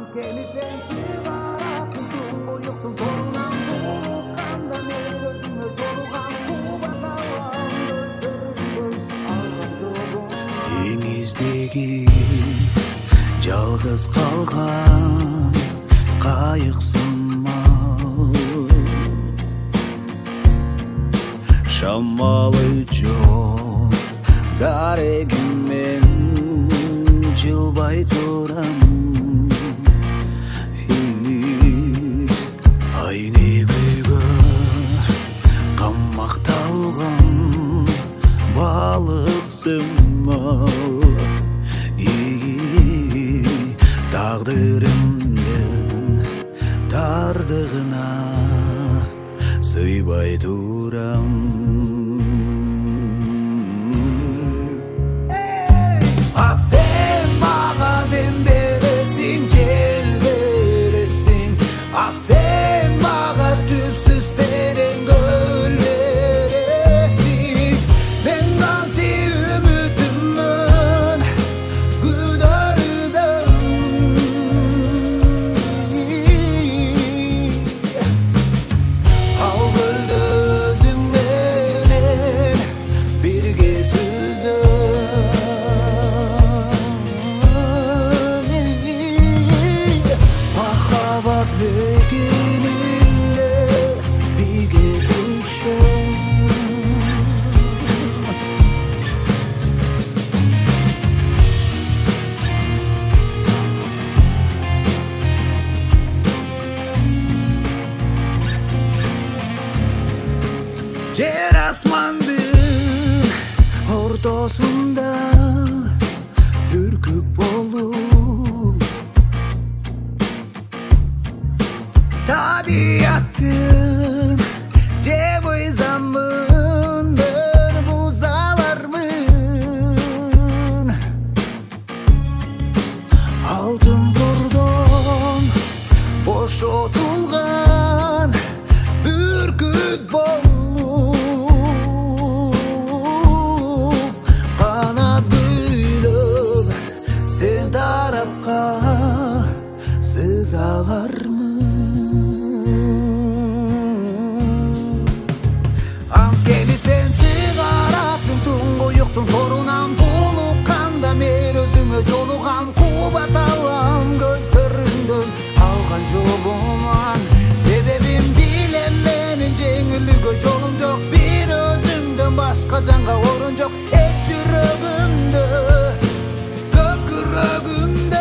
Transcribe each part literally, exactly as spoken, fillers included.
Seni sensiz arasın boyuktun torunam bulukanda ne gözüme dolugan kubasalan gözlerim algın Dengizdeki жалғыз қалған қайықсымал шамалы жоқ дарегіммен жылбай тұрам айнегігі қаммақталған балықсымал тағдырымның тардығына сыйбай тұрам а сен маған дем бересің жел бересің а сен маған түпсіз терең көл бересің мен қанти үмітіммін Жер асмандың ортасында бүркік болу табиаттың жеп ойзамын бір бұзалармын алтын тордан бош отылған бүркіт болу Анткени сен чыгарасың туңгуюктун торунан булукканда мен өзүңө жолуган кубат алам көздөрүңдөн алган жолуман себебин билем менин жеңилүүгө жолум жок бир өзүңдөн башка жанга орун жок эч жүрөгүмдө көкүрөгүмдө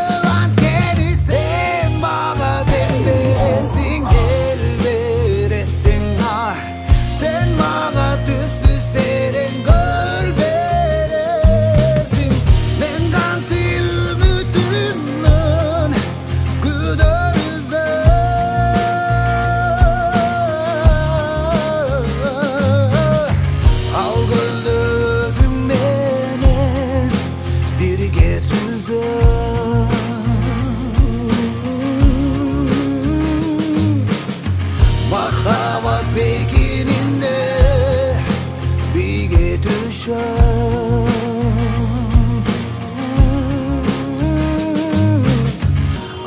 Махаббат бейгининде биге түшөм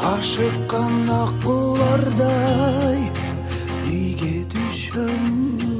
ашыккан аккулардай биге түшөм